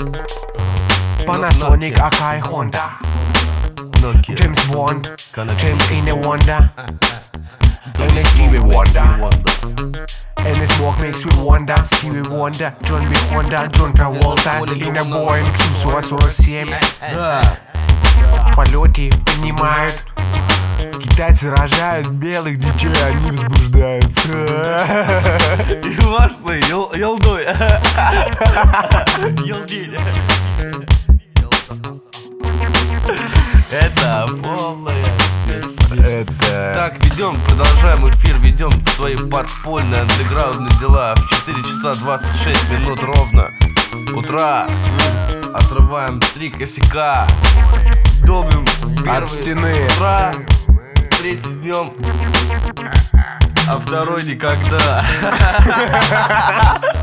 Panasonic, Akai, Honda, James Bond, James in a Wonder, and Stevie Wonder. And the smoke makes me wonder, Stevie Wonder, John B. Honda, John Travolta, in a Boeing 747. В полете понимают, китайцы рожают белых детей, они возбуждаются. И важный, елдой. Елдиль. Это полная. Так, продолжаем эфир, ведем свои подпольные андеграундные дела в 4 часа 26 минут ровно утра. Отрываем 3 косяка, долбим От стены. утра, третий днем, а второй никогда.